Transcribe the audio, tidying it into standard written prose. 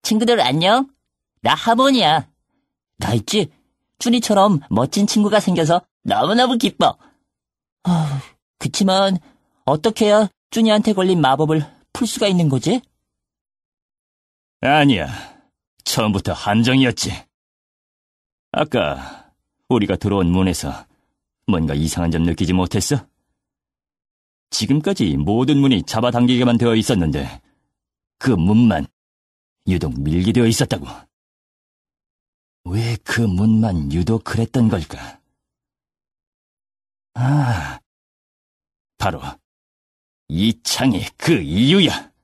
친구들 안녕? 나 하몬이야. 나 있지? 쭈니처럼 멋진 친구가 생겨서 너무너무 기뻐. 그치만 어떻게 해야 쭈니한테 걸린 마법을 풀 수가 있는 거지? 아니야. 처음부터 함정이었지. 아까 우리가 들어온 문에서 뭔가 이상한 점 느끼지 못했어? 지금까지 모든 문이 잡아당기게만 되어 있었는데 그 문만 유독 밀게 되어 있었다고. 왜 그 문만 유독 그랬던 걸까? 바로 이 창이 그 이유야.